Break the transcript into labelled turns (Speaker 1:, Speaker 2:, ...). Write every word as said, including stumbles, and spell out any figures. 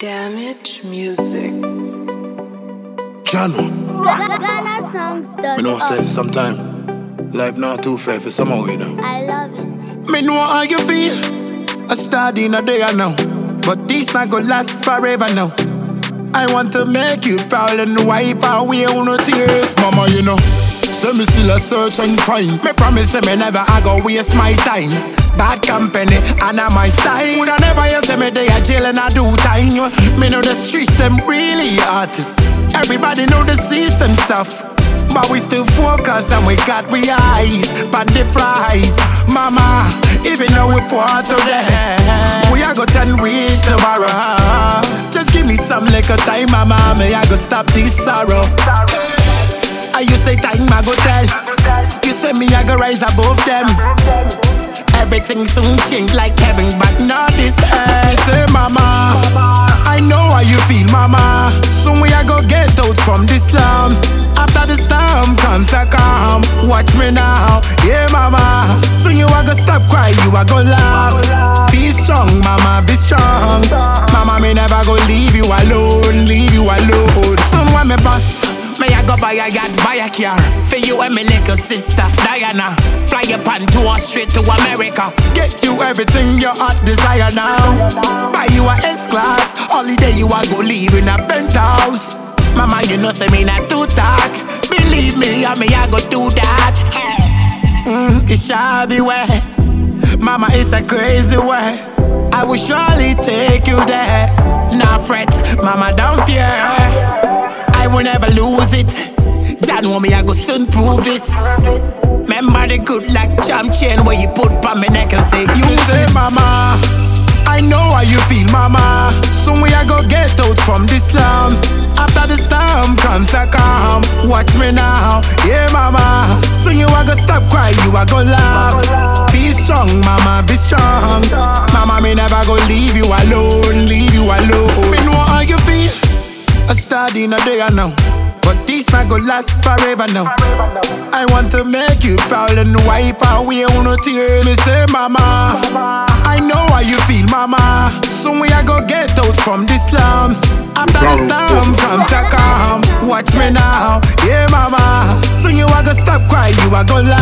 Speaker 1: Damage Music.
Speaker 2: Jano,
Speaker 3: Ghana songs done.
Speaker 2: you know, say sometime life not too fair for someone, you know.
Speaker 3: I love it.
Speaker 2: Me know how you feel. I start in a day now, but this not gonna last forever now. I want to make you proud and wipe away all no tears, mama. You know, so me still a search and find. Me promise me never I go waste my time. Bad company and I'm my style. Would I never you say me they a jail and I do time. Me know the streets them really hot. Everybody know the system tough. But we still focus and we got we eyes but the price, mama. Even though we poor today, we are gonna reach tomorrow. Just give me some little time, mama. Me I go stop this sorrow. And you say time I go tell. You say me I go rise above them. Everything soon change like heaven, but not this earth. Say mama, I know how you feel, mama. Soon we are go get out from the slums. After the storm comes a calm. Watch me now, yeah mama. Soon you are gonna stop crying, you are gonna laugh. Be strong, mama, be strong. Mama, me never go leave you alone, leave you alone. Soon when me boss, me I go buy a yacht, buy a car. For you and me little sister, Diana. Fly up and tour straight to America. Get you everything your heart desire now. Buy you a S-Class, holiday you a go live in a penthouse. Mama, you know say me not too talk. Believe me, I me I go do that. Mm, it shall be way. Mama, it's a crazy way. I will surely take you there. Nah fret, mama, don't fear. I will never lose it. John want me, I go soon prove this. Remember the good luck charm chain where you put on my neck and say, you say, mama, I know how you feel, mama. Soon we are go get out from the slums. After the storm comes a calm. Watch me now, yeah, mama. Soon you are go stop crying, you are go laugh. Be strong, mama, be strong. Mama, me never go leave you alone, leave you alone. Me know how you feel. I start in a day now, but this not gonna last forever now. I want to make you proud and wipe away all no tears. Me say, mama, I know how you feel, mama. Soon we are go get out from the slums. After the storm comes a calm. Watch me now, yeah, mama. Soon you are gonna stop crying, you are gonna laugh.